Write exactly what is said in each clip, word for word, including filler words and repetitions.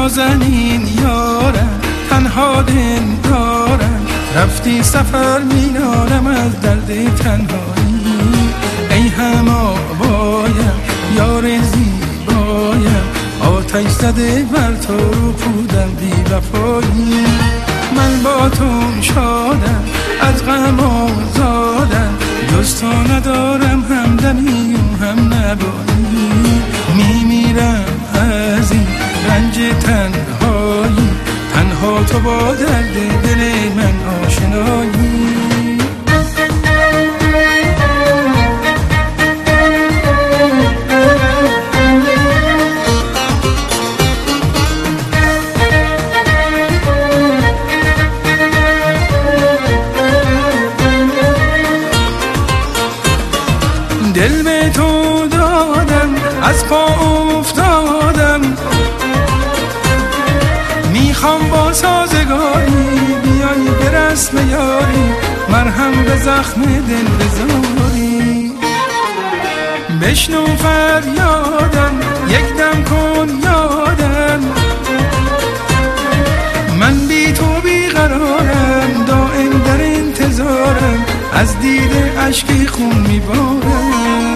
نازنین یارم تنها دل دارم، رفتی سفر مینالم از درد تنهایی. ای هما بایم یار زیبایم، آتش زده بر تو رو پودم بی وفایی. من با تو شادم از غم آزادم، جز تو ندارم همدمی و هم نبایی. میمیرم از این رنج تنهایی، تنها تو با درد دل من آشنایی. دل به تو دادم از پا افتادم، میخوام با سازگاری بیای به رسم یاری، مرهم به زخم دل بذاری. بشنو فریادم یک دم کن یادم، من بی تو بیقرارم دائم در انتظارم، از دیده اشکی خون میبارم.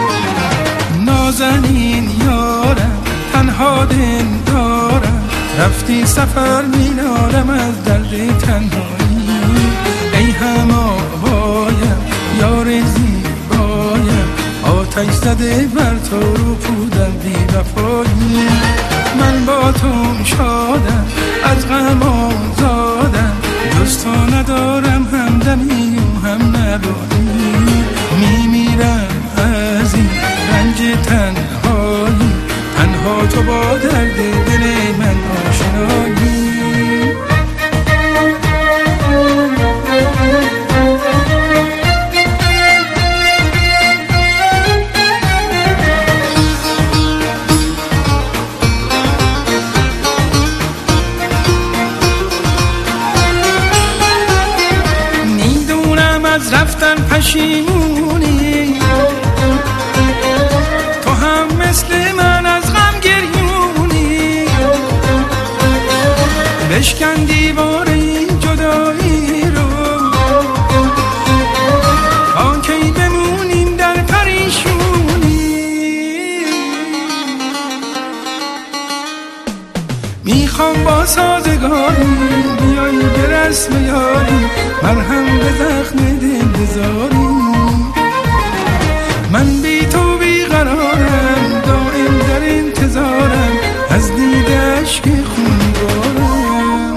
نازنین یارم تنها دل دارم، رفتی سفر مینالم از درد تنهایی. ای هما بایم یار زیبایم، آتش زده بر تو رو پودم بی وفایی. من با تو شادم از غم آزادم، جز تو ندارم همدمی و هم نبایی. میمیرم از این رنج تنهایی، تنها تو با درد دل من آشنایی. از رفتن پشیمونی، تو هم مثل من از غم گریونی. بشکن دیوار این جدایی رو، تا کی بمونیم در پریشونی. میخوام با سازگاری بیایی به رسم یاری، مرهم به زخم دل بذاری. من بی تو بیقرارم دائم در انتظارم، از دیده اشک خون میبارم.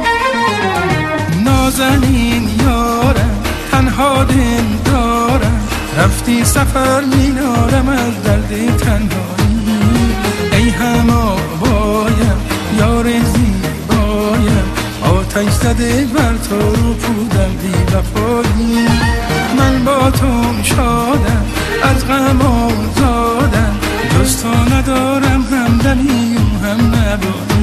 نازنین یارم تنها دل دارم، رفتی سفر مینالم از درد تنهایی. ای هما بایم یار زیبایم، آتش زده بر تو رو پودم بی وفایی. من با تو شادم از غم آزادم، جز تو ندارم همدمی و هم نبایی.